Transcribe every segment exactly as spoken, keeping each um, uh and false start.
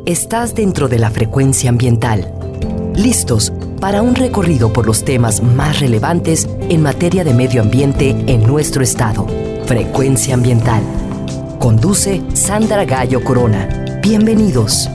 Estás dentro de la frecuencia ambiental. Listos para un recorrido por los temas más relevantes en materia de medio ambiente en nuestro estado. Frecuencia Ambiental. Conduce Sandra Gallo Corona. Bienvenidos.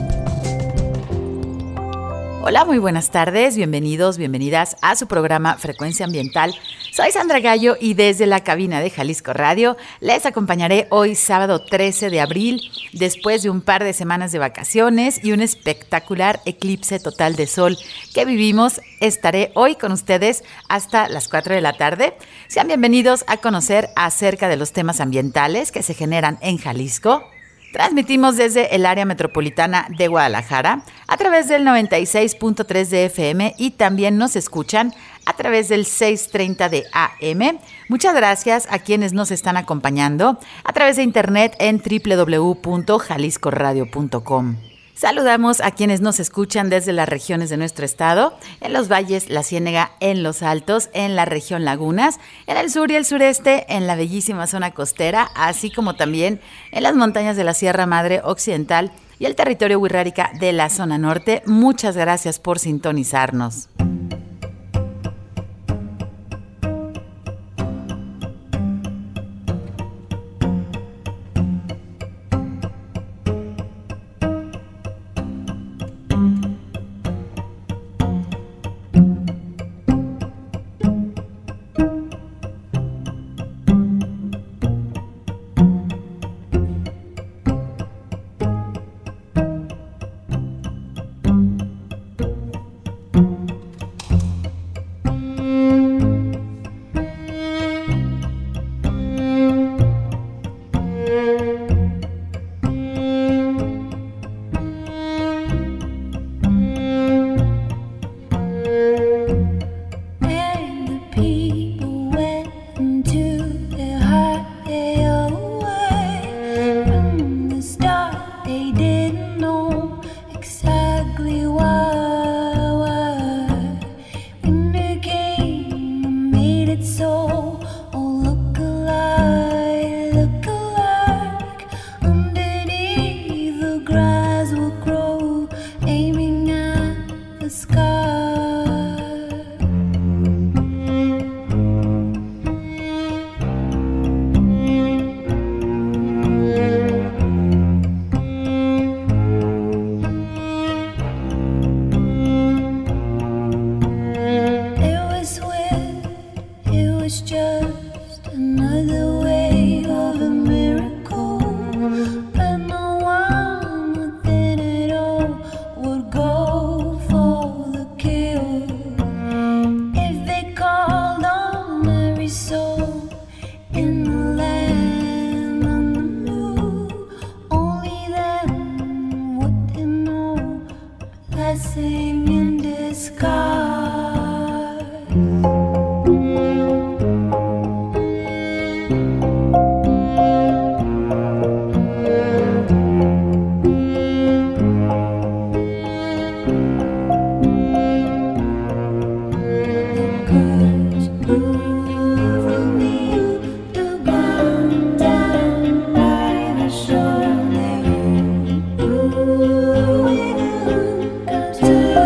Hola, muy buenas tardes, bienvenidos, bienvenidas a su programa Frecuencia Ambiental. Soy Sandra Gallo y desde la cabina de Jalisco Radio les acompañaré hoy sábado trece de abril, después de un par de semanas de vacaciones y un espectacular eclipse total de sol que vivimos. Estaré hoy con ustedes hasta las cuatro de la tarde. Sean bienvenidos a conocer acerca de los temas ambientales que se generan en Jalisco. Transmitimos desde el área metropolitana de Guadalajara a través del noventa y seis punto tres de F M y también nos escuchan a través del seiscientos treinta de A M. Muchas gracias a quienes nos están acompañando a través de internet en doble u doble u doble u punto jalisco radio punto com. Saludamos a quienes nos escuchan desde las regiones de nuestro estado, en los valles, la Ciénega, en los altos, en la región Lagunas, en el sur y el sureste, en la bellísima zona costera, así como también en las montañas de la Sierra Madre Occidental y el territorio wixárika de la zona norte. Muchas gracias por sintonizarnos. To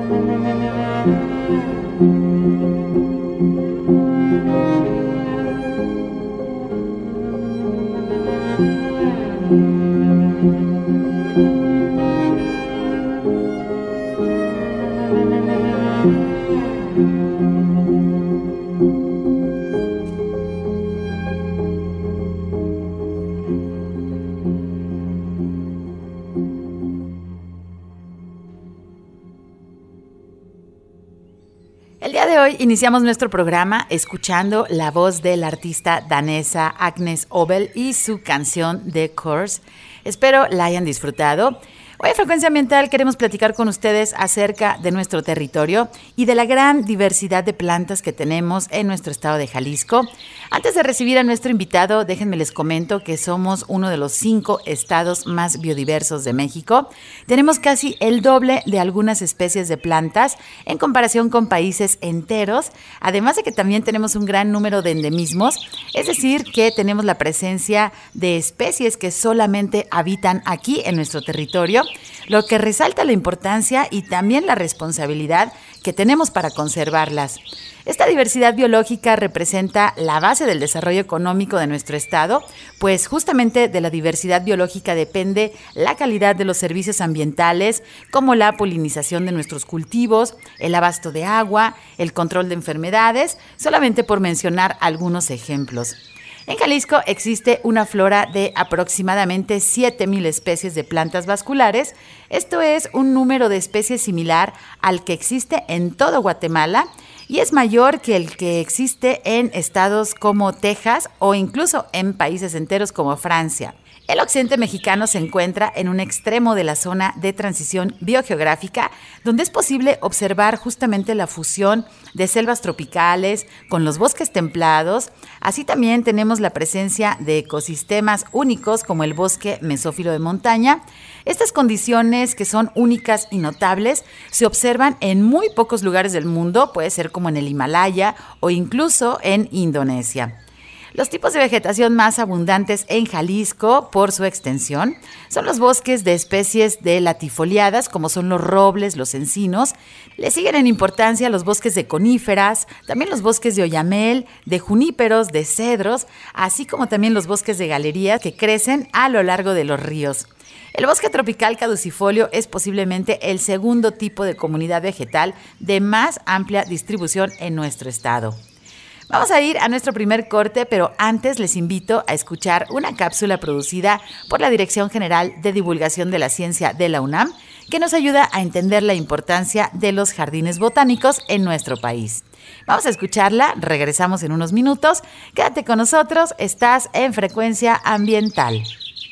El día de hoy iniciamos nuestro programa escuchando la voz de la artista danesa Agnes Obel y su canción The Course. Espero la hayan disfrutado. Hoy en Frecuencia Ambiental queremos platicar con ustedes acerca de nuestro territorio y de la gran diversidad de plantas que tenemos en nuestro estado de Jalisco. Antes de recibir a nuestro invitado, déjenme les comento que somos uno de los cinco estados más biodiversos de México. Tenemos casi el doble de algunas especies de plantas en comparación con países enteros, además de que también tenemos un gran número de endemismos, es decir, que tenemos la presencia de especies que solamente habitan aquí en nuestro territorio, lo que resalta la importancia y también la responsabilidad que tenemos para conservarlas. Esta diversidad biológica representa la base del desarrollo económico de nuestro estado, pues justamente de la diversidad biológica depende la calidad de los servicios ambientales, como la polinización de nuestros cultivos, el abasto de agua, el control de enfermedades, solamente por mencionar algunos ejemplos. En Jalisco existe una flora de aproximadamente siete mil especies de plantas vasculares. Esto es un número de especies similar al que existe en todo Guatemala y es mayor que el que existe en estados como Texas o incluso en países enteros como Francia. El occidente mexicano se encuentra en un extremo de la zona de transición biogeográfica, donde es posible observar justamente la fusión de selvas tropicales con los bosques templados. Así también tenemos la presencia de ecosistemas únicos como el bosque mesófilo de montaña. Estas condiciones, que son únicas y notables, se observan en muy pocos lugares del mundo, puede ser como en el Himalaya o incluso en Indonesia. Los tipos de vegetación más abundantes en Jalisco, por su extensión, son los bosques de especies de latifoliadas, como son los robles, los encinos. Le siguen en importancia los bosques de coníferas, también los bosques de oyamel, de juníperos, de cedros, así como también los bosques de galería que crecen a lo largo de los ríos. El bosque tropical caducifolio es posiblemente el segundo tipo de comunidad vegetal de más amplia distribución en nuestro estado. Vamos a ir a nuestro primer corte, pero antes les invito a escuchar una cápsula producida por la Dirección General de Divulgación de la Ciencia de la UNAM, que nos ayuda a entender la importancia de los jardines botánicos en nuestro país. Vamos a escucharla, regresamos en unos minutos. Quédate con nosotros, estás en Frecuencia Ambiental.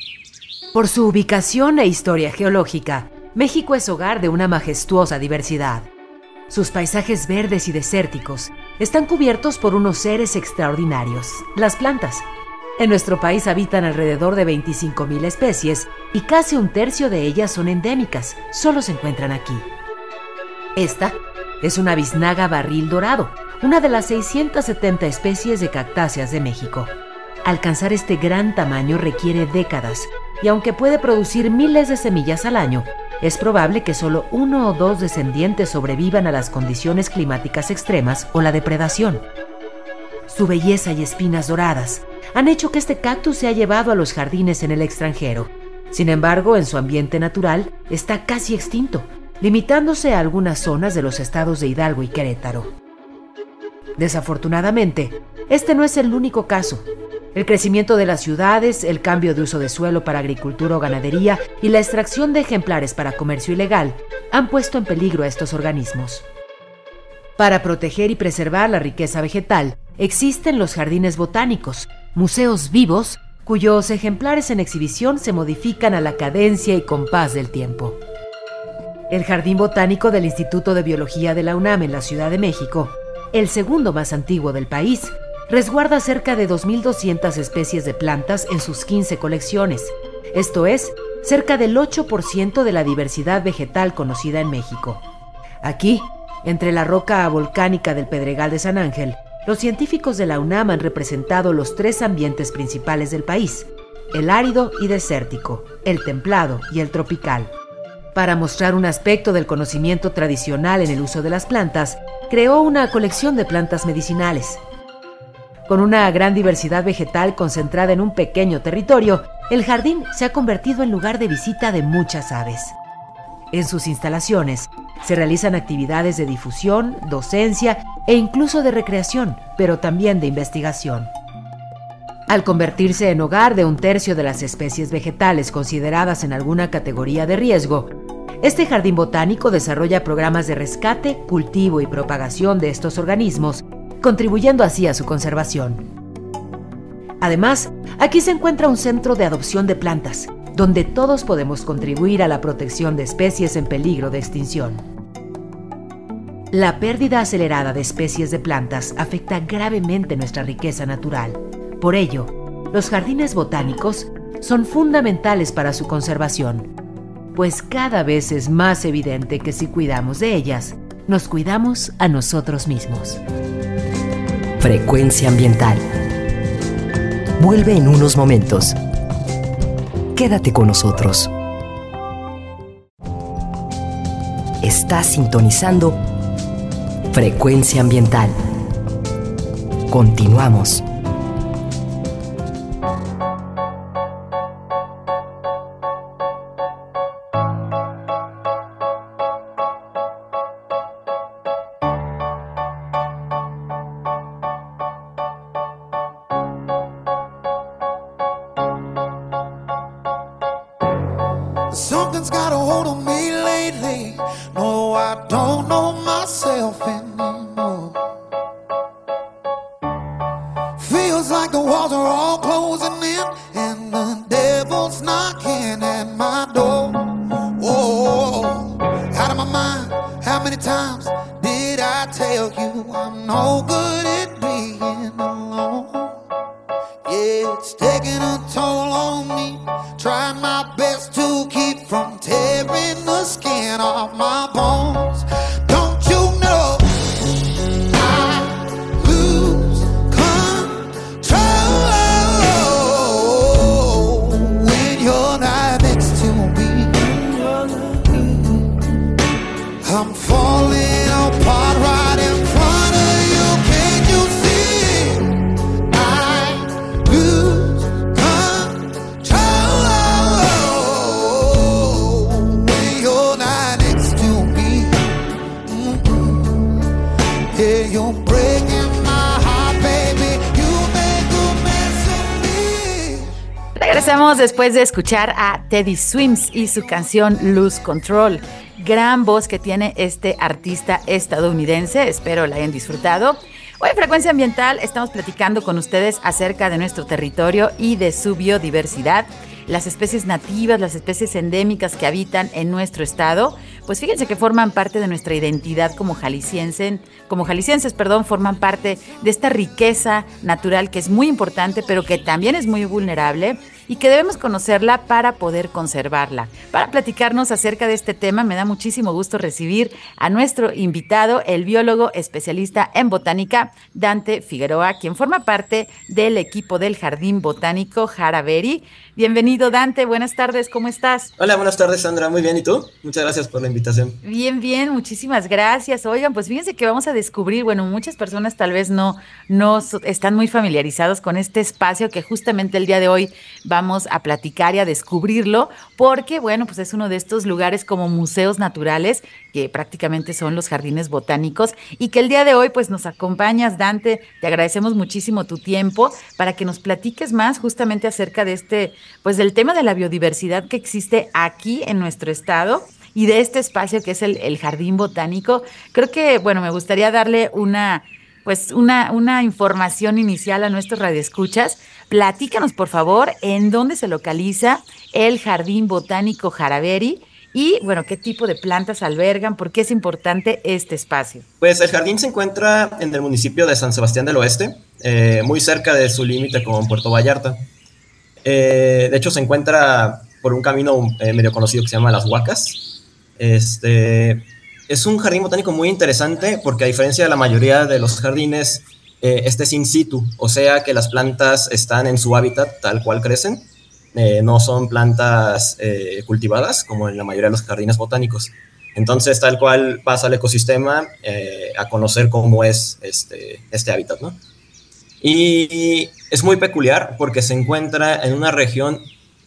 Por su ubicación e historia geológica, México es hogar de una majestuosa diversidad. Sus paisajes verdes y desérticos están cubiertos por unos seres extraordinarios, las plantas. En nuestro país habitan alrededor de veinticinco mil especies y casi un tercio de ellas son endémicas, solo se encuentran aquí. Esta es una biznaga barril dorado, una de las seiscientas setenta especies de cactáceas de México. Alcanzar este gran tamaño requiere décadas y aunque puede producir miles de semillas al año, es probable que solo uno o dos descendientes sobrevivan a las condiciones climáticas extremas o la depredación. Su belleza y espinas doradas han hecho que este cactus sea llevado a los jardines en el extranjero. Sin embargo, en su ambiente natural está casi extinto, limitándose a algunas zonas de los estados de Hidalgo y Querétaro. Desafortunadamente, este no es el único caso. El crecimiento de las ciudades, el cambio de uso de suelo para agricultura o ganadería y la extracción de ejemplares para comercio ilegal han puesto en peligro a estos organismos. Para proteger y preservar la riqueza vegetal, existen los jardines botánicos, museos vivos, cuyos ejemplares en exhibición se modifican a la cadencia y compás del tiempo. El Jardín Botánico del Instituto de Biología de la UNAM en la Ciudad de México, el segundo más antiguo del país, resguarda cerca de dos mil doscientas especies de plantas en sus quince colecciones, esto es, cerca del ocho por ciento de la diversidad vegetal conocida en México. Aquí, entre la roca volcánica del Pedregal de San Ángel, los científicos de la UNAM han representado los tres ambientes principales del país, el árido y desértico, el templado y el tropical. Para mostrar un aspecto del conocimiento tradicional en el uso de las plantas, creó una colección de plantas medicinales. Con una gran diversidad vegetal concentrada en un pequeño territorio, el jardín se ha convertido en lugar de visita de muchas aves. En sus instalaciones se realizan actividades de difusión, docencia e incluso de recreación, pero también de investigación. Al convertirse en hogar de un tercio de las especies vegetales consideradas en alguna categoría de riesgo, este jardín botánico desarrolla programas de rescate, cultivo y propagación de estos organismos, contribuyendo así a su conservación. Además, aquí se encuentra un centro de adopción de plantas, donde todos podemos contribuir a la protección de especies en peligro de extinción. La pérdida acelerada de especies de plantas afecta gravemente nuestra riqueza natural. Por ello, los jardines botánicos son fundamentales para su conservación, pues cada vez es más evidente que si cuidamos de ellas, nos cuidamos a nosotros mismos. Frecuencia ambiental. Vuelve en unos momentos. Quédate con nosotros. Estás sintonizando Frecuencia ambiental. Continuamos. Something's got a hold on me lately. No, I don't know myself anymore. Feels like the walls are all closing in and the devil's knocking at my door. Oh, out of my mind. How many times did I tell you I'm no good at being alone? Yeah, it's taking a toll on me. Trying my best to keep from tearing the skin off my bones. Don't you know I lose control when you're not next to me? I'm falling apart right in front of you. Can you see? I lose control when you're not next to me. Mm-mm. Yeah, you're breaking my heart, baby. You make a mess of me. Regresamos después de escuchar a Teddy Swims y su canción Lose Control. Gran voz que tiene este artista estadounidense, espero la hayan disfrutado. Hoy en Frecuencia Ambiental estamos platicando con ustedes acerca de nuestro territorio y de su biodiversidad, las especies nativas, las especies endémicas que habitan en nuestro estado. Pues fíjense que forman parte de nuestra identidad como jaliscienses, como jaliscienses, perdón, forman parte de esta riqueza natural que es muy importante, pero que también es muy vulnerable y que debemos conocerla para poder conservarla. Para platicarnos acerca de este tema, me da muchísimo gusto recibir a nuestro invitado, el biólogo especialista en botánica, Dante Figueroa, quien forma parte del equipo del Jardín Botánico Jaraberry. Bienvenido, Dante, buenas tardes, ¿cómo estás? Hola, buenas tardes, Sandra, muy bien, ¿y tú? Muchas gracias por la invitación. Bien, bien, muchísimas gracias. Oigan, pues fíjense que vamos a descubrir, bueno, muchas personas tal vez no, no están muy familiarizados con este espacio que justamente el día de hoy vamos a platicar y a descubrirlo, porque, bueno, pues es uno de estos lugares como museos naturales, que prácticamente son los jardines botánicos, y que el día de hoy, pues nos acompañas, Dante, te agradecemos muchísimo tu tiempo para que nos platiques más justamente acerca de este, pues del tema de la biodiversidad que existe aquí en nuestro estado, y de este espacio que es el, el Jardín Botánico. Creo que, bueno, me gustaría darle una, pues una, una información inicial a nuestros radioescuchas. Platícanos, por favor, en dónde se localiza el Jardín Botánico Jaraberry y, bueno, qué tipo de plantas albergan, por qué es importante este espacio. Pues el jardín se encuentra en el municipio de San Sebastián del Oeste, eh, muy cerca de su límite con Puerto Vallarta. Eh, de hecho, se encuentra por un camino eh, medio conocido que se llama Las Huacas. Este, es un jardín botánico muy interesante porque, a diferencia de la mayoría de los jardines, eh, este es in situ, o sea que las plantas están en su hábitat tal cual crecen. eh, no son plantas eh, cultivadas, como en la mayoría de los jardines botánicos. Entonces, tal cual vas al ecosistema eh, a conocer cómo es este, este hábitat, ¿no? Y es muy peculiar porque se encuentra en una región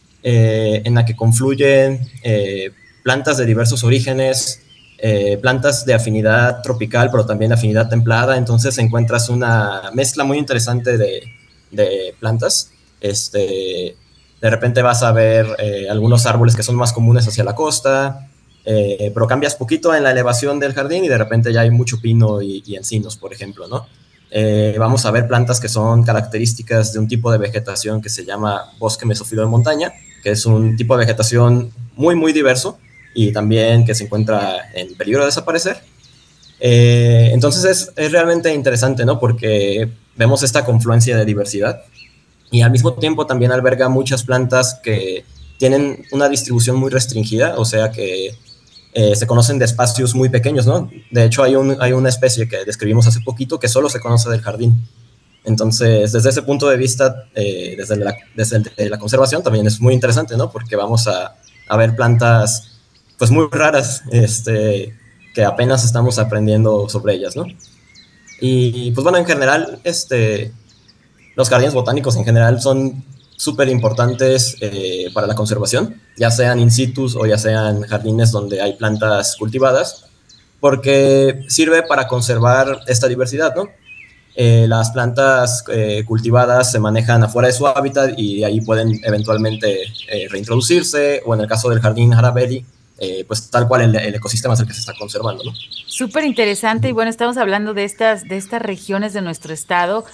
eh, en la que confluyen eh, plantas de diversos orígenes, eh, plantas de afinidad tropical, pero también de afinidad templada. Entonces encuentras una mezcla muy interesante de, de plantas. Este, de repente vas a ver eh, algunos árboles que son más comunes hacia la costa, eh, pero cambias poquito en la elevación del jardín y de repente ya hay mucho pino y, y encinos, por ejemplo, ¿no? Eh, vamos a ver plantas que son características de un tipo de vegetación que se llama bosque mesófilo de montaña, que es un tipo de vegetación muy, muy diverso y también que se encuentra en peligro de desaparecer. Eh, entonces es, es realmente interesante, ¿no? Porque vemos esta confluencia de diversidad y al mismo tiempo también alberga muchas plantas que tienen una distribución muy restringida, o sea que eh, se conocen de espacios muy pequeños, ¿no? De hecho hay, un, hay una especie que describimos hace poquito que solo se conoce del jardín. Entonces, desde ese punto de vista, eh, desde, la, desde el, de la conservación también es muy interesante, ¿no? Porque vamos a, a ver plantas pues muy raras, este, que apenas estamos aprendiendo sobre ellas, ¿no? Y pues bueno, en general, este, los jardines botánicos en general son súper importantes eh, para la conservación, ya sean in situ o ya sean jardines donde hay plantas cultivadas, porque sirve para conservar esta diversidad, ¿no? Eh, las plantas eh, cultivadas se manejan afuera de su hábitat y ahí pueden eventualmente eh, reintroducirse, o en el caso del jardín Harabelli, eh, pues tal cual el, el ecosistema es el que se está conservando, ¿no? Súper interesante. Y bueno, estamos hablando de estas, de estas regiones de nuestro estado,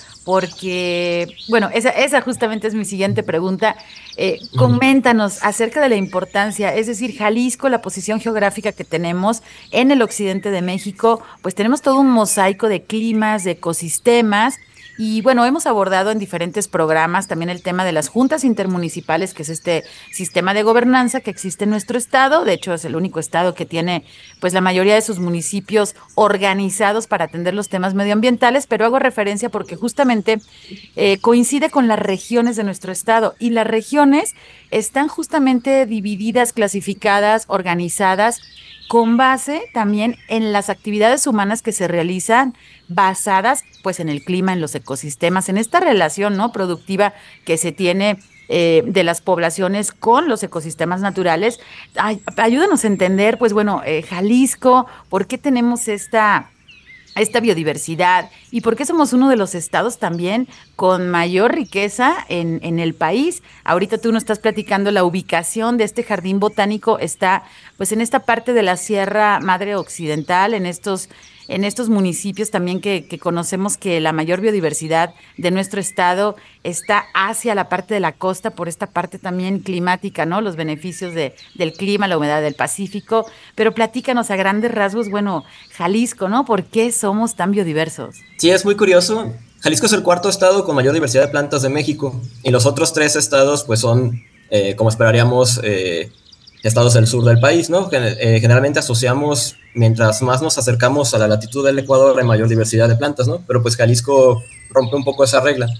porque, bueno, esa, esa justamente es mi siguiente pregunta. Eh, coméntanos acerca de la importancia, es decir, Jalisco, la posición geográfica que tenemos en el occidente de México, pues tenemos todo un mosaico de climas, de ecosistemas. Y bueno, hemos abordado en diferentes programas también el tema de las juntas intermunicipales, que es este sistema de gobernanza que existe en nuestro estado. De hecho, es el único estado que tiene pues la mayoría de sus municipios organizados para atender los temas medioambientales, pero hago referencia porque justamente eh, coincide con las regiones de nuestro estado, y las regiones están justamente divididas, clasificadas, organizadas con base también en las actividades humanas que se realizan basadas pues en el clima, en los ecosistemas, en esta relación, ¿no?, productiva que se tiene eh, de las poblaciones con los ecosistemas naturales. Ay, ayúdanos a entender, pues bueno, eh, Jalisco, ¿por qué tenemos esta... esta biodiversidad y por qué somos uno de los estados también con mayor riqueza en, en el país? Ahorita tú nos estás platicando la ubicación de este jardín botánico, está pues en esta parte de la Sierra Madre Occidental, en estos, en estos municipios también que, que conocemos que la mayor biodiversidad de nuestro estado está hacia la parte de la costa, por esta parte también climática, ¿no? Los beneficios de, del clima, la humedad del Pacífico. Pero platícanos a grandes rasgos, bueno, Jalisco, ¿no? ¿Por qué somos tan biodiversos? Sí, es muy curioso. Jalisco es el cuarto estado con mayor diversidad de plantas de México, y los otros tres estados pues son, eh, como esperaríamos, eh, estados del sur del país, ¿no? Eh, generalmente asociamos, mientras más nos acercamos a la latitud del Ecuador, hay mayor diversidad de plantas, ¿no? Pero pues Jalisco rompe un poco esa regla.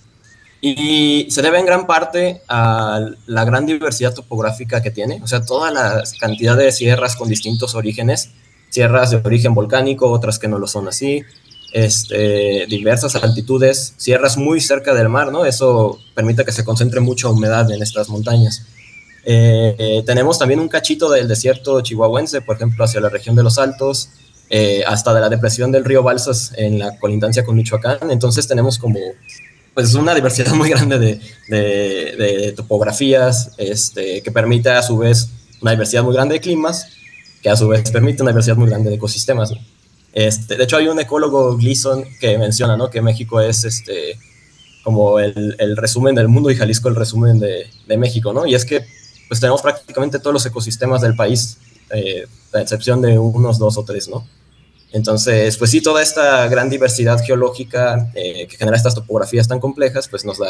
Y se debe en gran parte a la gran diversidad topográfica que tiene, o sea, toda la cantidad de sierras con distintos orígenes, sierras de origen volcánico, otras que no lo son así, este, diversas altitudes, sierras muy cerca del mar, ¿no? Eso permite que se concentre mucha humedad en estas montañas. Eh, eh, tenemos también un cachito del desierto chihuahuense, por ejemplo, hacia la región de los Altos, eh, hasta de la depresión del río Balsas en la colindancia con Michoacán. Entonces tenemos como pues una diversidad muy grande de, de, de topografías, este, que permite a su vez una diversidad muy grande de climas, que a su vez permite una diversidad muy grande de ecosistemas, ¿no? Este, de hecho hay un ecólogo, Gleason, que menciona, ¿no?, que México es este, como el, el resumen del mundo y Jalisco el resumen de, de México, ¿no? Y es que pues tenemos prácticamente todos los ecosistemas del país, eh, a excepción de unos dos o tres, ¿no? Entonces, pues sí, toda esta gran diversidad geológica eh, que genera estas topografías tan complejas, pues nos da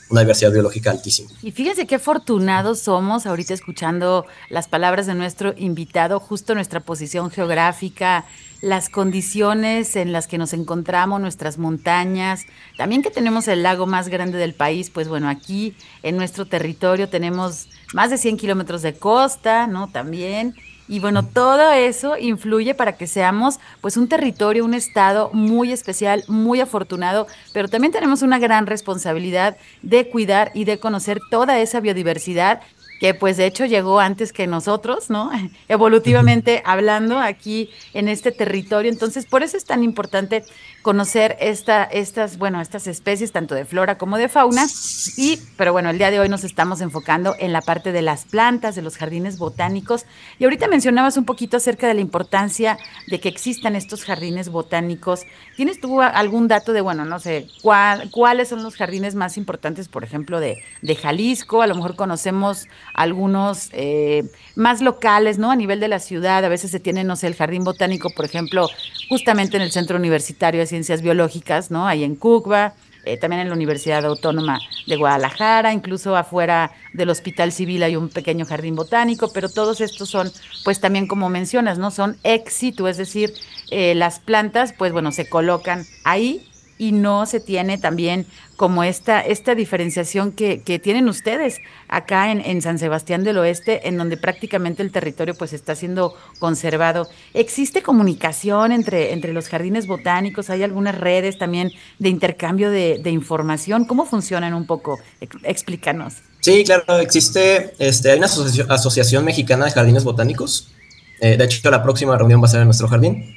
una diversidad biológica altísima. Y fíjense qué afortunados somos ahorita escuchando las palabras de nuestro invitado, justo nuestra posición geográfica, las condiciones en las que nos encontramos, nuestras montañas, también que tenemos el lago más grande del país. Pues bueno, aquí en nuestro territorio tenemos más de cien kilómetros de costa, ¿no? También. Y bueno, todo eso influye para que seamos pues un territorio, un estado muy especial, muy afortunado, pero también tenemos una gran responsabilidad de cuidar y de conocer toda esa biodiversidad que pues de hecho llegó antes que nosotros, ¿no? Evolutivamente hablando aquí en este territorio. Entonces, por eso es tan importante conocer esta, estas, bueno, estas especies, tanto de flora como de fauna. Y, pero bueno, el día de hoy nos estamos enfocando en la parte de las plantas, de los jardines botánicos. Y ahorita mencionabas un poquito acerca de la importancia de que existan estos jardines botánicos. ¿Tienes tú algún dato de, bueno, no sé, cuál, cuáles son los jardines más importantes, por ejemplo, de, de Jalisco? A lo mejor conocemos algunos eh, más locales, ¿no? A nivel de la ciudad, a veces se tiene, no sé, el jardín botánico, por ejemplo, justamente en el Centro Universitario de Ciencias Biológicas, ¿no? Ahí en Cucba, eh, también en la Universidad Autónoma de Guadalajara, incluso afuera del Hospital Civil hay un pequeño jardín botánico, pero todos estos son, pues también como mencionas, ¿no? Son ex situ, es decir, eh, las plantas, pues bueno, se colocan ahí y no se tiene también como esta, esta diferenciación que, que tienen ustedes acá en, en San Sebastián del Oeste, en donde prácticamente el territorio pues está siendo conservado. ¿Existe comunicación entre, entre los jardines botánicos? ¿Hay algunas redes también de intercambio de, de información? ¿Cómo funcionan un poco? Explícanos. Sí, claro, existe, este, hay una asoci- asociación mexicana de jardines botánicos. Eh, de hecho, la próxima reunión va a ser en nuestro jardín.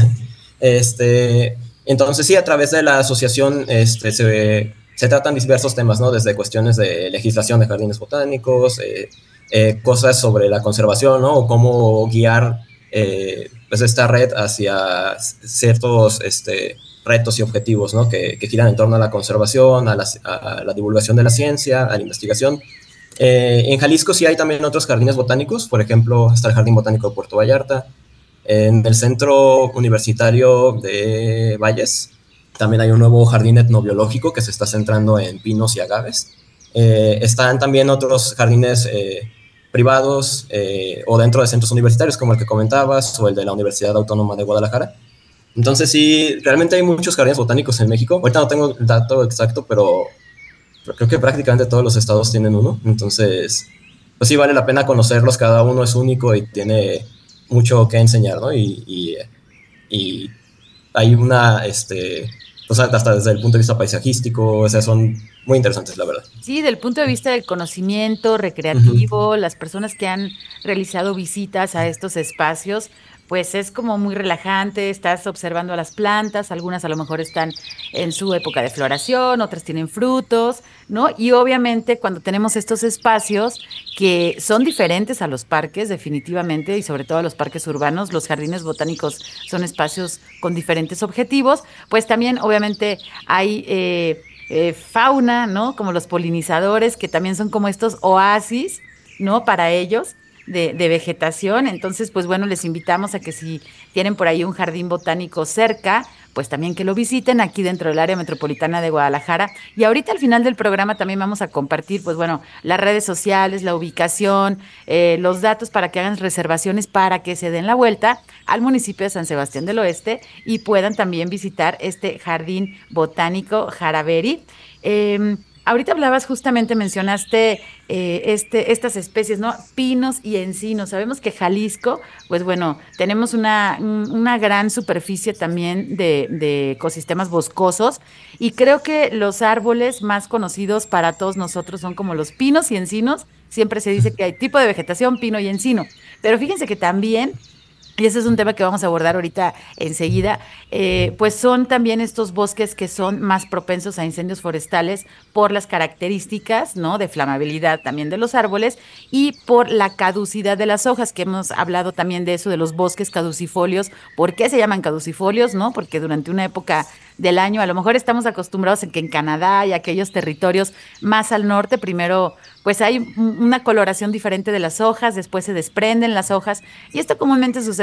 este... Entonces, sí, a través de la asociación este, se, se tratan diversos temas, ¿no? Desde cuestiones de legislación de jardines botánicos, eh, eh, cosas sobre la conservación, ¿no? O cómo guiar eh, pues esta red hacia ciertos este, retos y objetivos, ¿no? Que, que giran en torno a la conservación, a la, a la divulgación de la ciencia, a la investigación. Eh, en Jalisco sí hay también otros jardines botánicos, por ejemplo, está el Jardín Botánico de Puerto Vallarta. En el Centro Universitario de Valles también hay un nuevo jardín etnobiológico que se está centrando en pinos y agaves. Eh, están también otros jardines eh, privados eh, o dentro de centros universitarios como el que comentabas o el de la Universidad Autónoma de Guadalajara. Entonces sí, realmente hay muchos jardines botánicos en México. Ahorita no tengo el dato exacto, pero, pero creo que prácticamente todos los estados tienen uno. Entonces, pues sí vale la pena conocerlos, cada uno es único y tiene mucho que enseñar, ¿no? Y, y, y hay una, este, pues hasta desde el punto de vista paisajístico, o sea, son muy interesantes, la verdad. Sí, del punto de vista del conocimiento recreativo, uh-huh. Las personas que han realizado visitas a estos espacios, pues es como muy relajante, estás observando a las plantas, algunas a lo mejor están en su época de floración, otras tienen frutos, ¿no? Y obviamente cuando tenemos estos espacios que son diferentes a los parques, definitivamente, y sobre todo a los parques urbanos, los jardines botánicos son espacios con diferentes objetivos, pues también obviamente hay eh, eh, fauna, ¿no? Como los polinizadores, que también son como estos oasis, ¿no? Para ellos. De, de vegetación. Entonces, pues bueno, les invitamos a que si tienen por ahí un jardín botánico cerca, pues también que lo visiten aquí dentro del área metropolitana de Guadalajara. Y ahorita al final del programa también vamos a compartir, pues bueno, las redes sociales, la ubicación, eh, los datos para que hagan reservaciones para que se den la vuelta al municipio de San Sebastián del Oeste y puedan también visitar este jardín botánico Jaraveri. Eh, Ahorita hablabas, justamente mencionaste eh, este, estas especies, ¿no? Pinos y encinos. Sabemos que Jalisco, pues bueno, tenemos una, una gran superficie también de, de ecosistemas boscosos y creo que los árboles más conocidos para todos nosotros son como los pinos y encinos. Siempre se dice que hay tipo de vegetación, pino y encino, pero fíjense que también, y ese es un tema que vamos a abordar ahorita enseguida, eh, pues son también estos bosques que son más propensos a incendios forestales por las características, ¿no? De flamabilidad también de los árboles y por la caducidad de las hojas, que hemos hablado también de eso, de los bosques caducifolios. ¿Por qué se llaman caducifolios, no? Porque durante una época del año, a lo mejor estamos acostumbrados en que en Canadá y aquellos territorios más al norte, primero pues hay una coloración diferente de las hojas, después se desprenden las hojas, y esto comúnmente sucede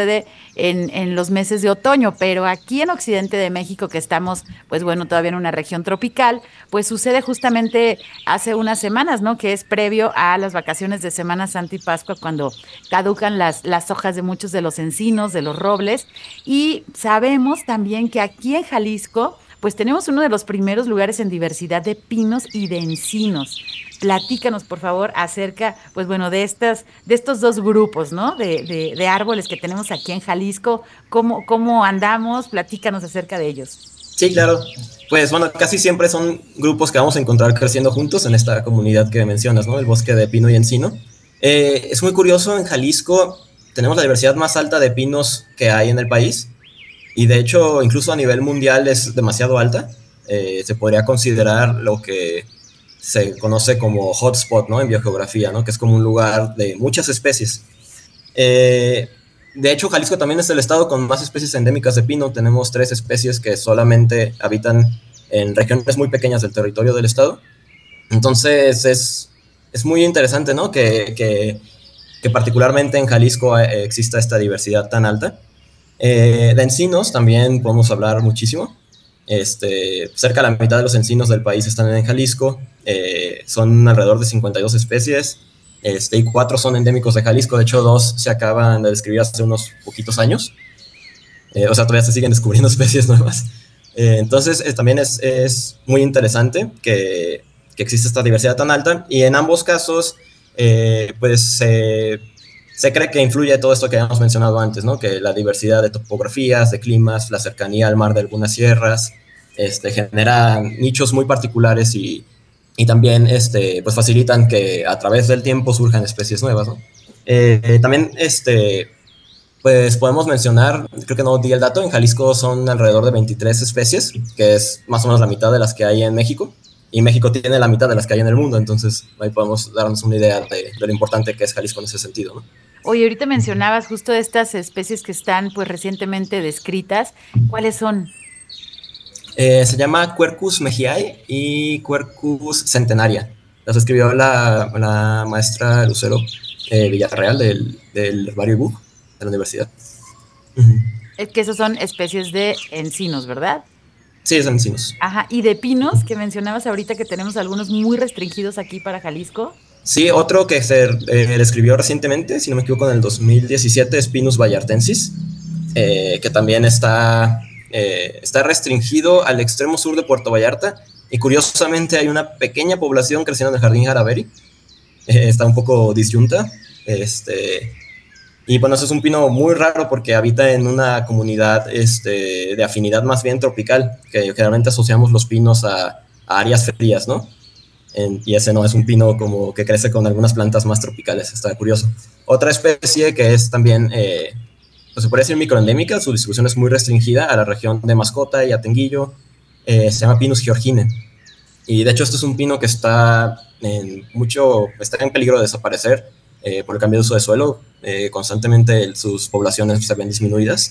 sucede en, en los meses de otoño, pero aquí en Occidente de México, que estamos, pues bueno, todavía en una región tropical, pues sucede justamente hace unas semanas, ¿no? Que es previo a las vacaciones de Semana Santa y Pascua, cuando caducan las, las hojas de muchos de los encinos, de los robles, y sabemos también que aquí en Jalisco, pues tenemos uno de los primeros lugares en diversidad de pinos y de encinos. Platícanos, por favor, acerca, pues bueno, de estas, de estos dos grupos, ¿no? De, de, de árboles que tenemos aquí en Jalisco. ¿Cómo, cómo andamos? Platícanos acerca de ellos. Sí, claro. Pues bueno, casi siempre son grupos que vamos a encontrar creciendo juntos en esta comunidad que mencionas, ¿no? El bosque de pino y encino. Eh, es muy curioso, en Jalisco tenemos la diversidad más alta de pinos que hay en el país. Y de hecho, incluso a nivel mundial es demasiado alta. Eh, se podría considerar lo que se conoce como hotspot, ¿no? En biogeografía, ¿no? Que es como un lugar de muchas especies. Eh, de hecho, Jalisco también es el estado con más especies endémicas de pino. Tenemos tres especies que solamente habitan en regiones muy pequeñas del territorio del estado. Entonces, es, es muy interesante, ¿no? Que, que, que particularmente en Jalisco eh, exista esta diversidad tan alta. Eh, de encinos también podemos hablar muchísimo. Este, cerca de la mitad de los encinos del país están en Jalisco. Eh, son alrededor de cincuenta y dos especies, este, y cuatro son endémicos de Jalisco. De hecho, dos se acaban de describir hace unos poquitos años. Eh, o sea, todavía se siguen descubriendo especies nuevas. Eh, entonces, eh, también es, es muy interesante que, que existe esta diversidad tan alta. Y en ambos casos, eh, pues eh, se cree que influye todo esto que habíamos mencionado antes, ¿no? Que la diversidad de topografías, de climas, la cercanía al mar de algunas sierras, este, genera nichos muy particulares y, y también este, pues facilitan que a través del tiempo surjan especies nuevas, ¿no? Eh, eh, también este, pues podemos mencionar, creo que no di el dato, en Jalisco son alrededor de veintitrés especies, que es más o menos la mitad de las que hay en México. Y México tiene la mitad de las que hay en el mundo, entonces ahí podemos darnos una idea de, de lo importante que es Jalisco en ese sentido, ¿no? Oye, ahorita mencionabas justo estas especies que están pues recientemente descritas. ¿Cuáles son? Eh, se llama Quercus mejiae y Quercus centenaria. Las escribió la, la maestra Lucero eh, Villarreal del, del Herbario I B U C de la universidad. Uh-huh. Es que esas son especies de encinos, ¿verdad? Sí, son encinos. Ajá, y de pinos, que mencionabas ahorita que tenemos algunos muy restringidos aquí para Jalisco. Sí, otro que se eh, describió recientemente, si no me equivoco, en el dos mil diecisiete, es Pinus vallartensis, eh, que también está, eh, está restringido al extremo sur de Puerto Vallarta, y curiosamente hay una pequeña población creciendo en el Jardín Jaraveri, eh, está un poco disyunta, este, y bueno, eso es un pino muy raro porque habita en una comunidad este, de afinidad más bien tropical, que generalmente asociamos los pinos a, a áreas frías, ¿no? En, y ese no es un pino como que crece con algunas plantas más tropicales, está curioso. Otra especie que es también, eh, pues se puede decir microendémica, su distribución es muy restringida a la región de Mascota y Atenguillo, eh, se llama Pinus georgine. Y de hecho este es un pino que está en, mucho, está en peligro de desaparecer eh, por el cambio de uso de suelo, eh, constantemente sus poblaciones se ven disminuidas.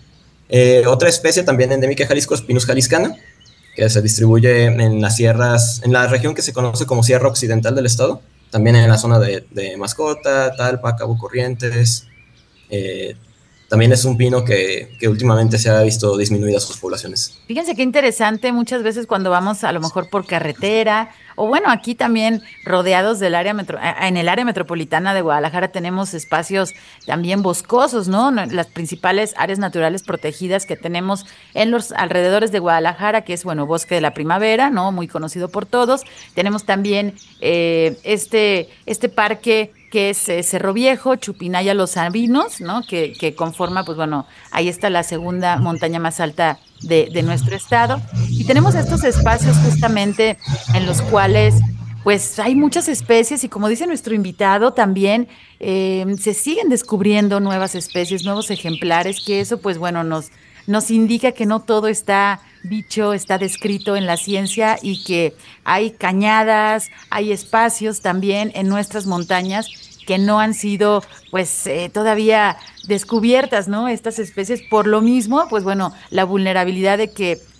Eh, otra especie también endémica de Jalisco es Pinus jaliscana, que se distribuye en las sierras, en la región que se conoce como Sierra Occidental del estado, también en la zona de, de Mascota, Talpa, Cabo Corrientes. Eh, también es un pino que, que últimamente se ha visto disminuidas sus poblaciones. Fíjense qué interesante, muchas veces cuando vamos a lo mejor por carretera, o bueno, aquí también rodeados del área metro, en el área metropolitana de Guadalajara tenemos espacios también boscosos, ¿no? Las principales áreas naturales protegidas que tenemos en los alrededores de Guadalajara, que es, bueno, Bosque de la Primavera, ¿no? Muy conocido por todos. Tenemos también eh, este, este parque que es eh, Cerro Viejo, Chupinaya Los Sabinos, ¿no? Que, que conforma, pues bueno, ahí está la segunda montaña más alta de, de nuestro estado. Y tenemos estos espacios justamente en los cuales, pues hay muchas especies y como dice nuestro invitado también, eh, se siguen descubriendo nuevas especies, nuevos ejemplares, que eso, pues bueno, nos, nos indica que no todo está dicho, está descrito en la ciencia y que hay cañadas, hay espacios también en nuestras montañas que no han sido pues eh, todavía descubiertas, ¿no? Estas especies, por lo mismo, pues bueno, la vulnerabilidad de que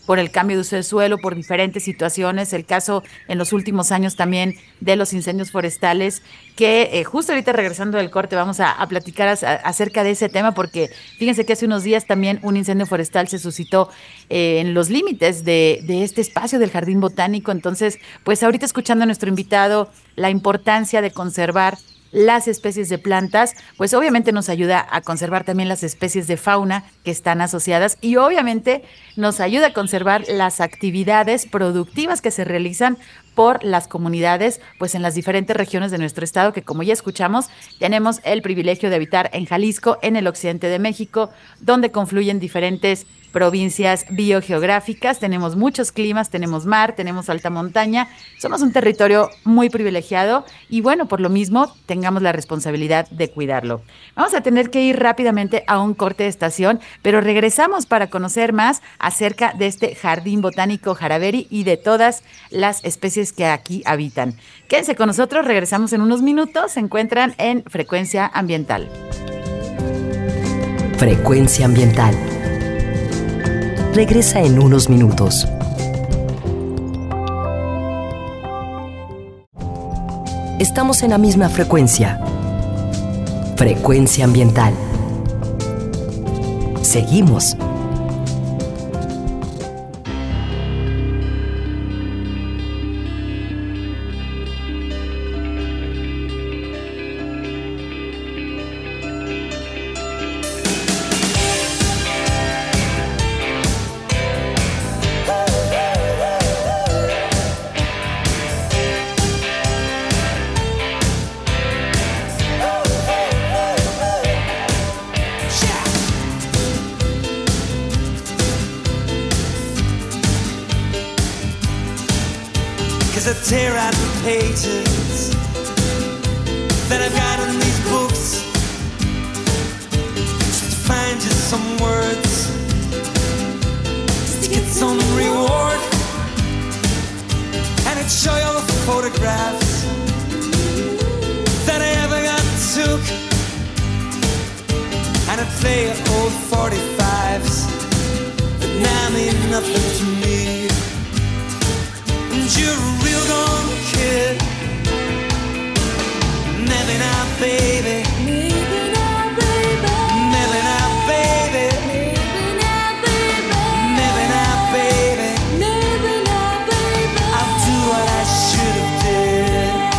por el cambio de uso del suelo, por diferentes situaciones, el caso en los últimos años también de los incendios forestales, que eh, justo ahorita regresando del corte vamos a, a platicar a, a, acerca de ese tema, porque fíjense que hace unos días también un incendio forestal se suscitó eh, en los límites de, de este espacio del Jardín Botánico. Entonces, pues ahorita escuchando a nuestro invitado, la importancia de conservar las especies de plantas, pues obviamente nos ayuda a conservar también las especies de fauna que están asociadas y obviamente nos ayuda a conservar las actividades productivas que se realizan por las comunidades, pues en las diferentes regiones de nuestro estado, que como ya escuchamos, tenemos el privilegio de habitar en Jalisco, en el occidente de México, donde confluyen diferentes provincias biogeográficas, tenemos muchos climas, tenemos mar, tenemos alta montaña, somos un territorio muy privilegiado y bueno, por lo mismo tengamos la responsabilidad de cuidarlo. Vamos a tener que ir rápidamente a un corte de estación, pero regresamos para conocer más acerca de este Jardín Botánico Haraberi y de todas las especies que aquí habitan. Quédense con nosotros, regresamos en unos minutos, se encuentran en Frecuencia Ambiental. Frecuencia Ambiental. Regresa en unos minutos. Estamos en la misma frecuencia. Frecuencia Ambiental. Seguimos. I tear out the pages that I've got in these books, just to find just some words, just to get some reward, and I'd show you all the photographs that I ever got took, and I'd play old forty-fives that now mean nothing to me. And you're a real gone kid. Maybe now, baby. Maybe now, baby. Maybe now, baby. Maybe now, baby. Maybe now, baby. Maybe now, baby. I'll do what I should have did.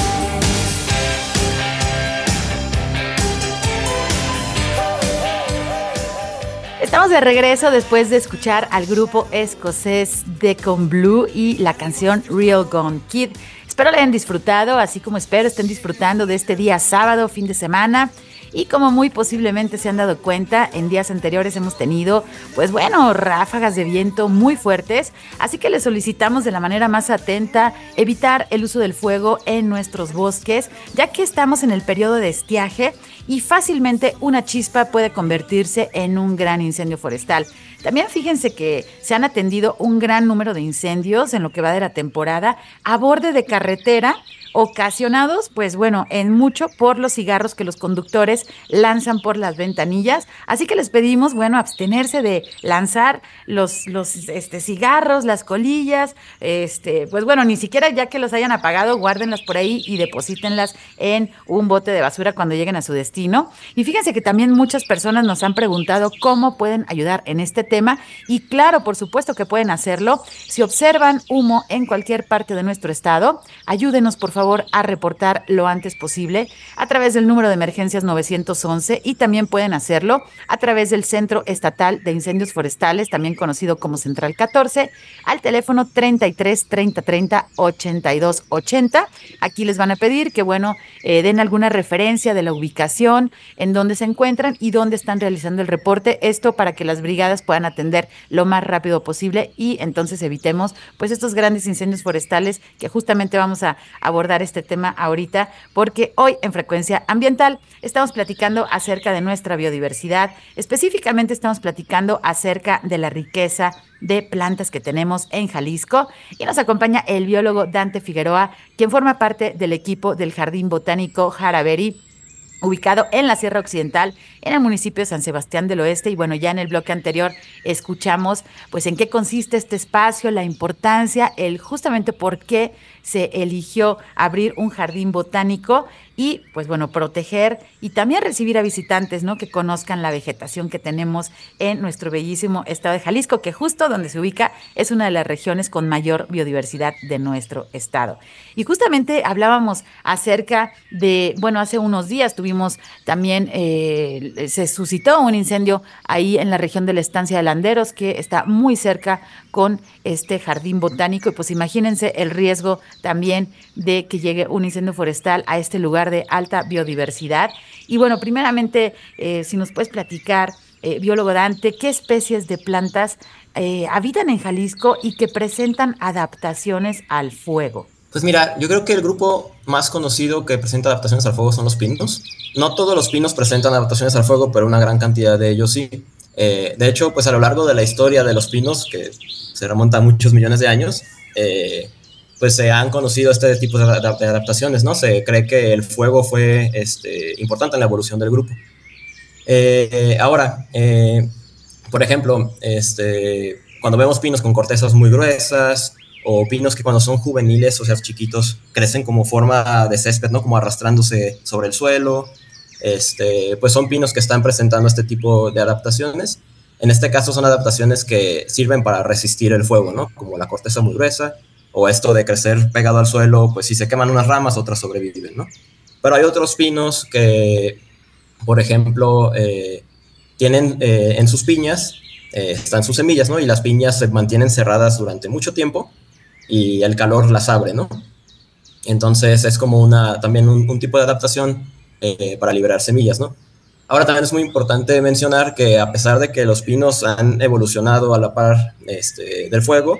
Estamos de regreso después de escuchar al grupo escocés Deacon Blue y la canción Real Gone Kid. Espero la hayan disfrutado, así como espero estén disfrutando de este día sábado, fin de semana. Y como muy posiblemente se han dado cuenta, en días anteriores hemos tenido, pues bueno, ráfagas de viento muy fuertes. Así que les solicitamos de la manera más atenta evitar el uso del fuego en nuestros bosques, ya que estamos en el periodo de estiaje y fácilmente una chispa puede convertirse en un gran incendio forestal. También fíjense que se han atendido un gran número de incendios en lo que va de la temporada a borde de carretera, ocasionados, pues bueno, en mucho por los cigarros que los conductores lanzan por las ventanillas. Así que les pedimos, bueno, abstenerse de lanzar los, los este, cigarros, las colillas, este, pues bueno, ni siquiera ya que los hayan apagado, guárdenlas por ahí y deposítenlas en un bote de basura cuando lleguen a su destino. Y fíjense que también muchas personas nos han preguntado cómo pueden ayudar en este tema. Y claro, por supuesto que pueden hacerlo. Si observan humo en cualquier parte de nuestro estado, ayúdenos por favor a reportar lo antes posible a través del número de emergencias nueve once y también pueden hacerlo a través del Centro Estatal de Incendios Forestales, también conocido como Central catorce, al teléfono treinta y tres, treinta, treinta, ochenta y dos, ochenta. Aquí les van a pedir que, bueno, eh, den alguna referencia de la ubicación, en dónde se encuentran y dónde están realizando el reporte. Esto para que las brigadas puedan atender lo más rápido posible y entonces evitemos pues estos grandes incendios forestales que justamente vamos a abordar este tema ahorita, porque hoy en Frecuencia Ambiental estamos platicando acerca de nuestra biodiversidad, específicamente estamos platicando acerca de la riqueza de plantas que tenemos en Jalisco y nos acompaña el biólogo Dante Figueroa, quien forma parte del equipo del Jardín Botánico Haraberi, ubicado en la Sierra Occidental en el municipio de San Sebastián del Oeste. Y bueno, ya en el bloque anterior escuchamos pues en qué consiste este espacio, la importancia, el justamente por qué se eligió abrir un jardín botánico y pues bueno, proteger y también recibir a visitantes, ¿no? Que conozcan la vegetación que tenemos en nuestro bellísimo estado de Jalisco, que justo donde se ubica es una de las regiones con mayor biodiversidad de nuestro estado. Y justamente hablábamos acerca de, bueno, hace unos días tuvimos también, eh, se suscitó un incendio ahí en la región de la Estancia de Landeros, que está muy cerca con este jardín botánico, y pues imagínense el riesgo también de que llegue un incendio forestal a este lugar de alta biodiversidad. Y bueno, primeramente, eh, si nos puedes platicar, eh, biólogo Dante, ¿qué especies de plantas eh, habitan en Jalisco y que presentan adaptaciones al fuego? Pues mira, yo creo que el grupo más conocido que presenta adaptaciones al fuego son los pinos. No todos los pinos presentan adaptaciones al fuego, pero una gran cantidad de ellos sí. Eh, de hecho, pues a lo largo de la historia de los pinos, que se remonta a muchos millones de años, eh, pues se han conocido este tipo de, de adaptaciones, ¿no? Se cree que el fuego fue este, importante en la evolución del grupo. Eh, ahora, eh, por ejemplo, este, cuando vemos pinos con cortezas muy gruesas, o pinos que cuando son juveniles, o sea, chiquitos, crecen como forma de césped, ¿no? Como arrastrándose sobre el suelo, este, pues son pinos que están presentando este tipo de adaptaciones. En este caso son adaptaciones que sirven para resistir el fuego, ¿no? Como la corteza muy gruesa, o esto de crecer pegado al suelo, pues si se queman unas ramas, otras sobreviven, ¿no? Pero hay otros pinos que, por ejemplo, eh, tienen eh, en sus piñas, eh, están sus semillas, ¿no? Y las piñas se mantienen cerradas durante mucho tiempo y el calor las abre, ¿no? Entonces es como una, también un, un tipo de adaptación eh, para liberar semillas, ¿no? Ahora también es muy importante mencionar que a pesar de que los pinos han evolucionado a la par este, del fuego,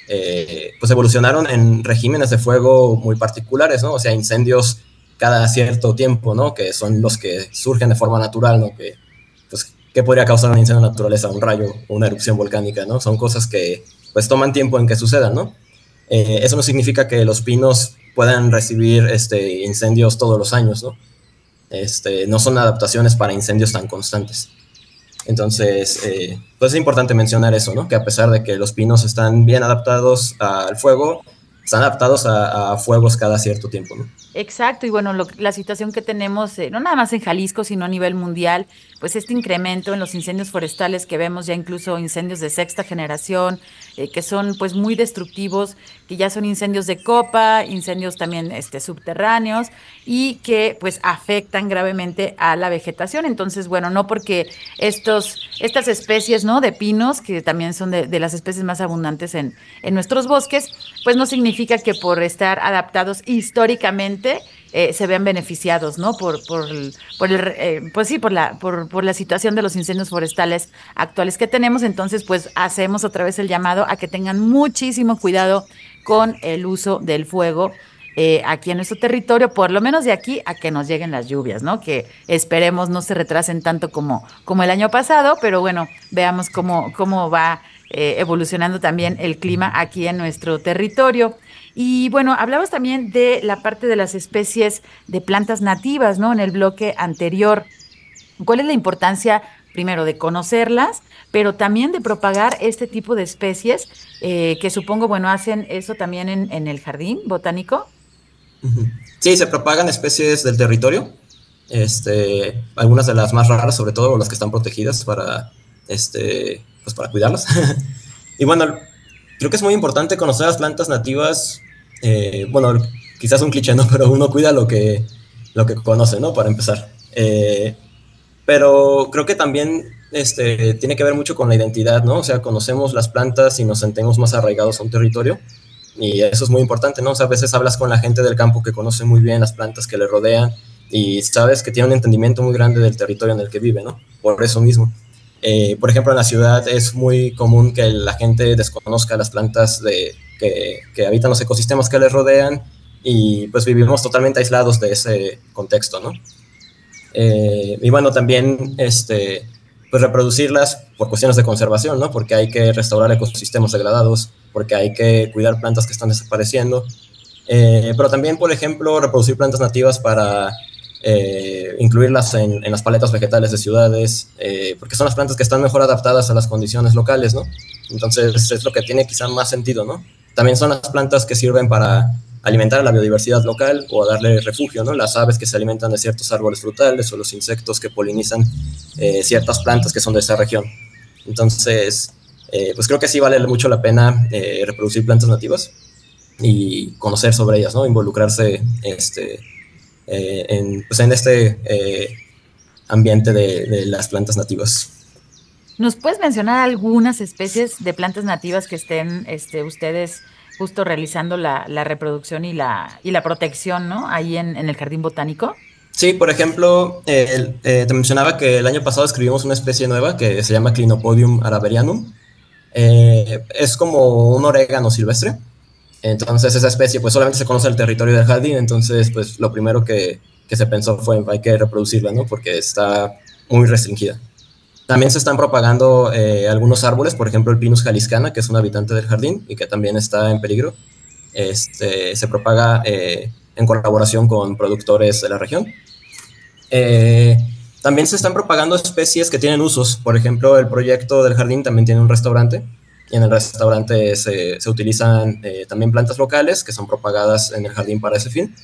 eh, pues evolucionaron en regímenes de fuego muy particulares, ¿no? O sea, incendios cada cierto tiempo, ¿no? Que son los que surgen de forma natural, ¿no? Que, pues, ¿qué podría causar un incendio de naturaleza? Un rayo o una erupción volcánica, ¿no? Son cosas que, pues, toman tiempo en que sucedan, ¿no? Eh, eso no significa que los pinos puedan recibir este, incendios todos los años, ¿no? Este, no son adaptaciones para incendios tan constantes. Entonces, eh, pues es importante mencionar eso, ¿no? Que a pesar de que los pinos están bien adaptados al fuego, están adaptados a, a fuegos cada cierto tiempo, ¿no? Exacto, y bueno, lo, la situación que tenemos, eh, no nada más en Jalisco, sino a nivel mundial, pues este incremento en los incendios forestales que vemos ya incluso incendios de sexta generación, eh, que son pues muy destructivos, que ya son incendios de copa, incendios también este, subterráneos y que pues afectan gravemente a la vegetación. Entonces, bueno, no porque estos, estas especies, ¿no? De pinos, que también son de, de las especies más abundantes en, en nuestros bosques, pues no significa que por estar adaptados históricamente Eh, se vean beneficiados, ¿no? Por, por, por el, eh, pues sí, por la, por, por la situación de los incendios forestales actuales que tenemos. Entonces, pues hacemos otra vez el llamado a que tengan muchísimo cuidado con el uso del fuego eh, aquí en nuestro territorio, por lo menos de aquí a que nos lleguen las lluvias, ¿no? Que esperemos no se retrasen tanto como, como el año pasado, pero bueno, veamos cómo, cómo va eh, evolucionando también el clima aquí en nuestro territorio. Y bueno, hablabas también de la parte de las especies de plantas nativas, ¿no? En el bloque anterior. ¿Cuál es la importancia, primero, de conocerlas, pero también de propagar este tipo de especies eh, que supongo, bueno, hacen eso también en, en el jardín botánico? Sí, se propagan especies del territorio, este, algunas de las más raras, sobre todo las que están protegidas para, este, pues para cuidarlas. Y bueno, creo que es muy importante conocer las plantas nativas. Eh, bueno, quizás un cliché, ¿no? Pero uno cuida lo que, lo que conoce, ¿no? Para empezar. Eh, pero creo que también este, tiene que ver mucho con la identidad, ¿no? O sea, conocemos las plantas y nos sentimos más arraigados a un territorio. Y eso es muy importante, ¿no? O sea, a veces hablas con la gente del campo que conoce muy bien las plantas que le rodean y sabes que tiene un entendimiento muy grande del territorio en el que vive, ¿no? Por eso mismo. Eh, por ejemplo, en la ciudad es muy común que la gente desconozca las plantas de, que, que habitan los ecosistemas que les rodean y pues vivimos totalmente aislados de ese contexto, ¿no? Eh, y bueno, también este, pues reproducirlas por cuestiones de conservación, ¿no? Porque hay que restaurar ecosistemas degradados, porque hay que cuidar plantas que están desapareciendo, eh, pero también, por ejemplo, reproducir plantas nativas para eh, incluirlas en, en las paletas vegetales de ciudades, eh, porque son las plantas que están mejor adaptadas a las condiciones locales, ¿no? Entonces es lo que tiene quizá más sentido, ¿no? También son las plantas que sirven para alimentar a la biodiversidad local o a darle refugio, ¿no? Las aves que se alimentan de ciertos árboles frutales o los insectos que polinizan eh, ciertas plantas que son de esa región. Entonces, eh, pues creo que sí vale mucho la pena eh, reproducir plantas nativas y conocer sobre ellas, ¿no? Involucrarse este, eh, en, pues en este eh, ambiente de, de las plantas nativas. ¿Nos puedes mencionar algunas especies de plantas nativas que estén este, ustedes justo realizando la, la reproducción y la, y la protección, ¿no? Ahí en, en el Jardín Botánico. Sí, por ejemplo, eh, eh, te mencionaba que el año pasado escribimos una especie nueva que se llama Clinopodium araberianum. Eh, es como un orégano silvestre. Entonces esa especie pues solamente se conoce el territorio del jardín, entonces pues lo primero que, que se pensó fue hay que reproducirla, ¿no? Porque está muy restringida. También se están propagando eh, algunos árboles, por ejemplo el Pinus jaliscana, que es un habitante del jardín y que también está en peligro. Este, se propaga eh, en colaboración con productores de la región. Eh, también se están propagando especies que tienen usos. Por ejemplo, el proyecto del jardín también tiene un restaurante y en el restaurante se, se utilizan eh, también plantas locales que son propagadas en el jardín para ese fin.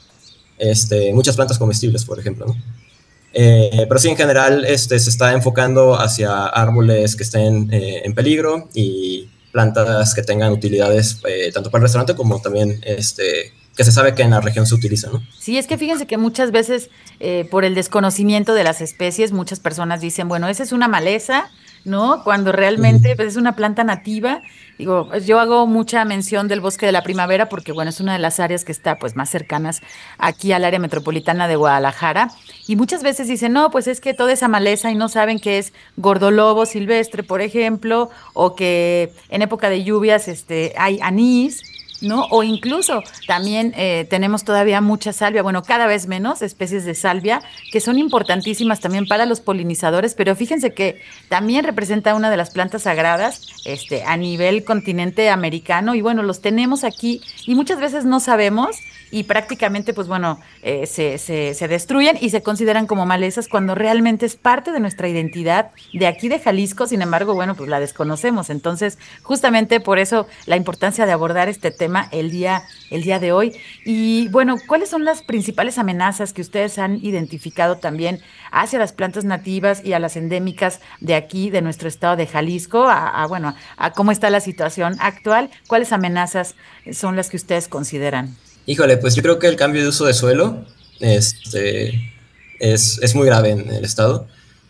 Este, muchas plantas comestibles, por ejemplo, ¿no? Eh, pero sí, en general este, se está enfocando hacia árboles que estén eh, en peligro y plantas que tengan utilidades eh, tanto para el restaurante como también este, que se sabe que en la región se utilizan, ¿no? Sí, es que fíjense que muchas veces eh, por el desconocimiento de las especies, muchas personas dicen, bueno, esa es una maleza, ¿no? Cuando realmente uh-huh. pues, es una planta nativa. Digo, pues, yo hago mucha mención del Bosque de la Primavera porque, bueno, es una de las áreas que está pues más cercanas aquí al área metropolitana de Guadalajara. Y muchas veces dicen, no, pues es que toda esa maleza y no saben que es gordolobo silvestre, por ejemplo, o que en época de lluvias este, hay anís, ¿no? O incluso también eh, tenemos todavía mucha salvia, bueno, cada vez menos especies de salvia que son importantísimas también para los polinizadores, pero fíjense que también representa una de las plantas sagradas este, a nivel continente americano y bueno, los tenemos aquí y muchas veces no sabemos y prácticamente pues bueno, eh, se, se, se destruyen y se consideran como malezas cuando realmente es parte de nuestra identidad de aquí de Jalisco, sin embargo, bueno, pues la desconocemos, entonces justamente por eso la importancia de abordar este tema el día, el día de hoy. Y bueno, ¿cuáles son las principales amenazas que ustedes han identificado también hacia las plantas nativas y a las endémicas de aquí, de nuestro estado de Jalisco, a, a bueno, a cómo está la situación actual? ¿Cuáles amenazas son las que ustedes consideran? Híjole, pues yo creo que el cambio de uso de suelo este, es, es muy grave en el estado.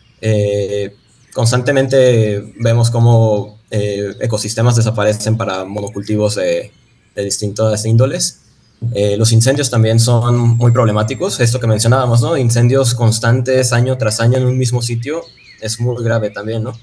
Eh, constantemente vemos cómo eh, ecosistemas desaparecen para monocultivos de, de distintas índoles. Eh, los incendios también son muy problemáticos, esto que mencionábamos, ¿no? Incendios constantes año tras año en un mismo sitio es muy grave también, ¿no?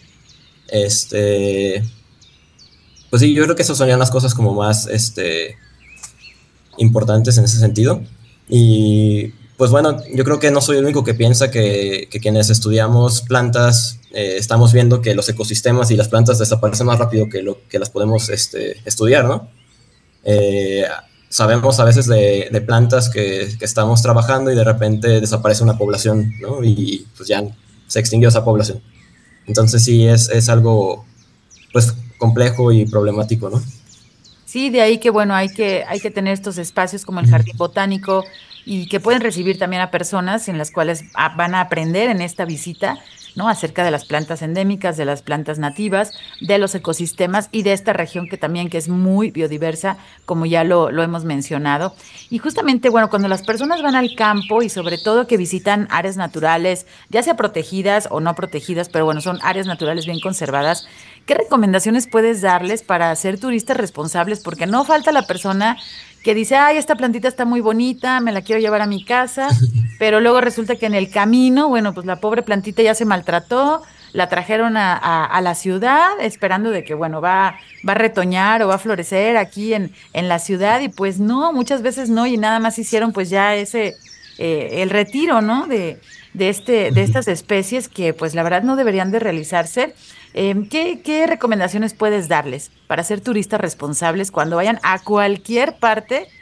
Este, pues sí, yo creo que esas son ya las cosas como más... Este, importantes en ese sentido y pues bueno, yo creo que no soy el único que piensa que, que quienes estudiamos plantas eh, estamos viendo que los ecosistemas y las plantas desaparecen más rápido que lo que las podemos este, estudiar, ¿no? Eh, sabemos a veces de, de plantas que, que estamos trabajando y de repente desaparece una población, ¿no? Y pues ya se extinguió esa población. Entonces sí es, es algo pues complejo y problemático, ¿no? Sí, de ahí que bueno, hay que, hay que tener estos espacios como el Jardín Botánico y que pueden recibir también a personas en las cuales a, van a aprender en esta visita, ¿no? Acerca de las plantas endémicas, de las plantas nativas, de los ecosistemas y de esta región que también que es muy biodiversa, como ya lo, lo hemos mencionado. Y justamente, bueno, cuando las personas van al campo y sobre todo que visitan áreas naturales, ya sea protegidas o no protegidas, pero bueno, son áreas naturales bien conservadas, ¿qué recomendaciones puedes darles para ser turistas responsables? Porque no falta la persona que dice, ay, esta plantita está muy bonita, me la quiero llevar a mi casa, pero luego resulta que en el camino, bueno, pues la pobre plantita ya se maltrató, la trajeron a, a, a la ciudad esperando de que, bueno, va, va a retoñar o va a florecer aquí en, en la ciudad y pues no, muchas veces no y nada más hicieron pues ya ese, eh, el retiro, ¿no? De, de, este, de estas especies que pues la verdad no deberían de realizarse. Eh, ¿qué, ¿Qué recomendaciones puedes darles para ser turistas responsables cuando vayan a cualquier parte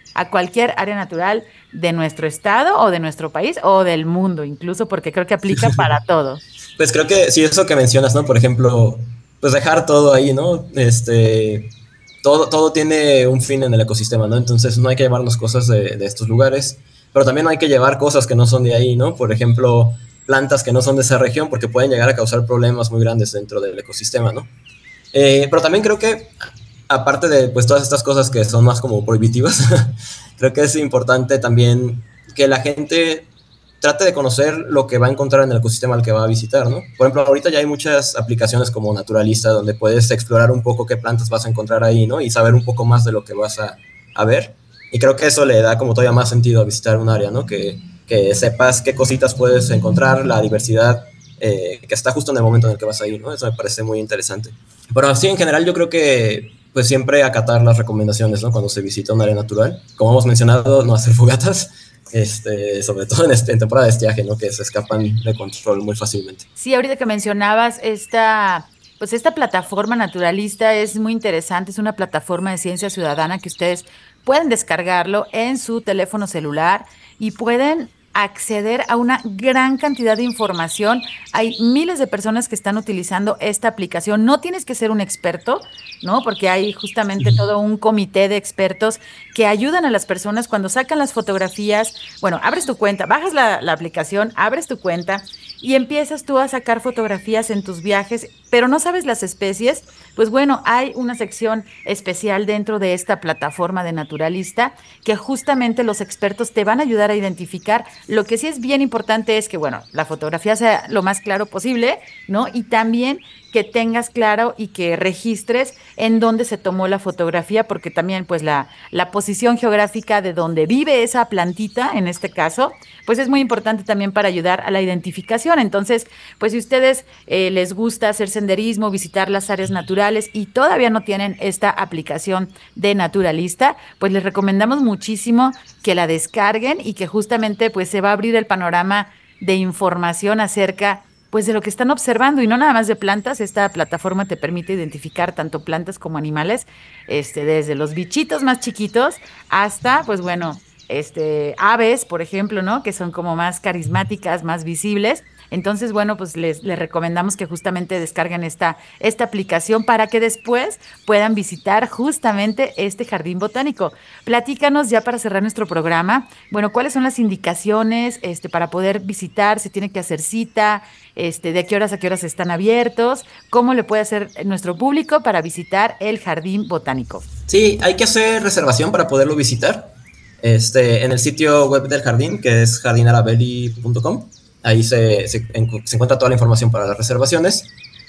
a cualquier área natural de nuestro estado o de nuestro país o del mundo incluso, porque creo que aplica para todo. Pues creo que sí, eso que mencionas, ¿no? Por ejemplo, pues dejar todo ahí, ¿no? Este, todo, todo tiene un fin en el ecosistema, ¿no? Entonces no hay que llevarnos cosas de, de estos lugares, pero también no hay que llevar cosas que no son de ahí, ¿no? Por ejemplo, plantas que no son de esa región porque pueden llegar a causar problemas muy grandes dentro del ecosistema, ¿no? Eh, pero también creo que, aparte de pues todas estas cosas que son más como prohibitivas, creo que es importante también que la gente trate de conocer lo que va a encontrar en el ecosistema al que va a visitar, ¿no? Por ejemplo, ahorita ya hay muchas aplicaciones como Naturalista donde puedes explorar un poco qué plantas vas a encontrar ahí, ¿no? Y saber un poco más de lo que vas a, a ver. Y creo que eso le da como todavía más sentido a visitar un área, ¿no? Que, que sepas qué cositas puedes encontrar, la diversidad eh, que está justo en el momento en el que vas a ir, ¿no? Eso me parece muy interesante. Pero así, en general, yo creo que pues siempre acatar las recomendaciones, ¿no? Cuando se visita un área natural. Como hemos mencionado, no hacer fogatas, este, sobre todo en, este, en temporada de estiaje, ¿no? Que se escapan de control muy fácilmente. Sí, ahorita que mencionabas esta, pues esta plataforma Naturalista es muy interesante, es una plataforma de ciencia ciudadana que ustedes pueden descargarlo en su teléfono celular y pueden acceder a una gran cantidad de información. Hay miles de personas que están utilizando esta aplicación. No tienes que ser un experto, ¿no? Porque hay justamente todo un comité de expertos que ayudan a las personas cuando sacan las fotografías. Bueno, abres tu cuenta, bajas la, la aplicación, abres tu cuenta y empiezas tú a sacar fotografías en tus viajes, pero no sabes las especies. Pues bueno, hay una sección especial dentro de esta plataforma de Naturalista que justamente los expertos te van a ayudar a identificar. Lo que sí es bien importante es que, bueno, la fotografía sea lo más claro posible, ¿no? Y también que tengas claro y que registres en dónde se tomó la fotografía, porque también pues la, la posición geográfica de donde vive esa plantita, en este caso, pues es muy importante también para ayudar a la identificación. Entonces, pues si ustedes eh, les gusta hacer senderismo, visitar las áreas naturales y todavía no tienen esta aplicación de Naturalista, pues les recomendamos muchísimo que la descarguen y que justamente pues se va a abrir el panorama de información acerca pues de lo que están observando y no nada más de plantas. Esta plataforma te permite identificar tanto plantas como animales, este, desde los bichitos más chiquitos hasta, pues bueno, este, aves, por ejemplo, ¿no? Que son como más carismáticas, más visibles. Entonces, bueno, pues les, les recomendamos que justamente descarguen esta, esta aplicación para que después puedan visitar justamente este jardín botánico. Platícanos ya para cerrar nuestro programa, bueno, ¿cuáles son las indicaciones este, para poder visitar? ¿Se tiene que hacer cita? Este, ¿de qué horas a qué horas están abiertos? ¿Cómo le puede hacer nuestro público para visitar el jardín botánico? Sí, hay que hacer reservación para poderlo visitar. Este, en el sitio web del jardín, que es jardín araberi punto com. Ahí se, se, se encuentra toda la información para las reservaciones.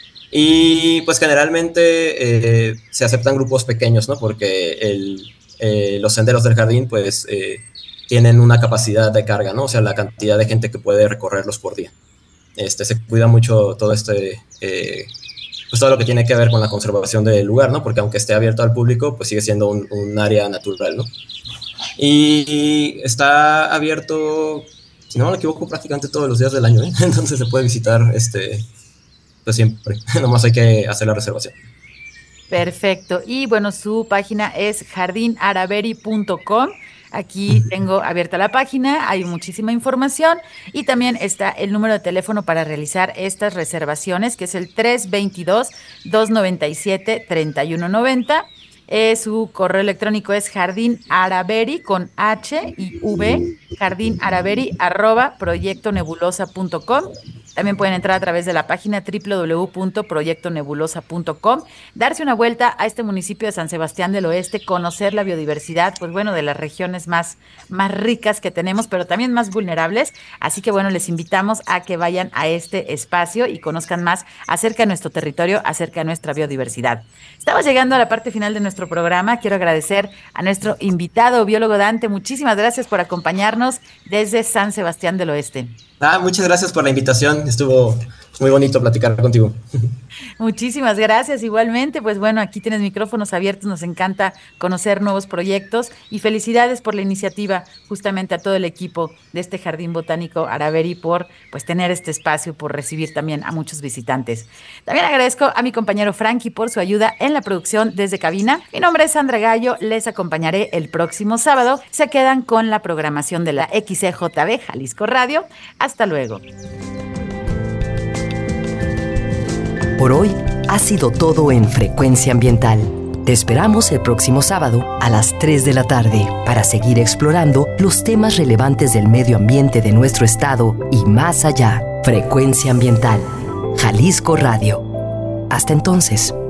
Y pues generalmente eh, se aceptan grupos pequeños, ¿no? Porque el, eh, los senderos del jardín pues eh, tienen una capacidad de carga, ¿no? O sea, la cantidad de gente que puede recorrerlos por día. Este, se cuida mucho todo este, eh, pues todo lo que tiene que ver con la conservación del lugar, ¿no? Porque aunque esté abierto al público, pues sigue siendo un, un área natural, ¿no? Y está abierto, si no me equivoco, prácticamente todos los días del año, ¿eh? Entonces se puede visitar este, pues siempre, nomás hay que hacer la reservación. Perfecto, y bueno, su página es jardín araberi punto com. Aquí tengo abierta la página, hay muchísima información y también está el número de teléfono para realizar estas reservaciones, que es el tres dos dos, dos nueve siete, tres uno nueve cero. Eh, su correo electrónico es jardinaraberi con H y V, jardinaraberi arroba proyecto nebulosa punto com. También pueden entrar a través de la página doble u doble u doble u punto proyecto nebulosa punto com, darse una vuelta a este municipio de San Sebastián del Oeste, conocer la biodiversidad, pues bueno, de las regiones más, más ricas que tenemos, pero también más vulnerables. Así que bueno, les invitamos a que vayan a este espacio y conozcan más acerca de nuestro territorio, acerca de nuestra biodiversidad. Estamos llegando a la parte final de nuestro programa. Quiero agradecer a nuestro invitado, biólogo Dante. Muchísimas gracias por acompañarnos desde San Sebastián del Oeste. Ah, muchas gracias por la invitación. Estuvo Muy bonito platicar contigo. Muchísimas gracias, igualmente. Pues bueno, aquí tienes micrófonos abiertos, nos encanta conocer nuevos proyectos y felicidades por la iniciativa, justamente a todo el equipo de este Jardín Botánico Araveri por pues tener este espacio, por recibir también a muchos visitantes. También agradezco a mi compañero Frankie por su ayuda en la producción desde cabina. Mi nombre es Sandra Gallo, les acompañaré el próximo sábado. Se quedan con la programación de la X C J B Jalisco Radio. Hasta luego. Por hoy ha sido todo en Frecuencia Ambiental. Te esperamos el próximo sábado a las tres de la tarde para seguir explorando los temas relevantes del medio ambiente de nuestro estado y más allá. Frecuencia Ambiental, Jalisco Radio. Hasta entonces.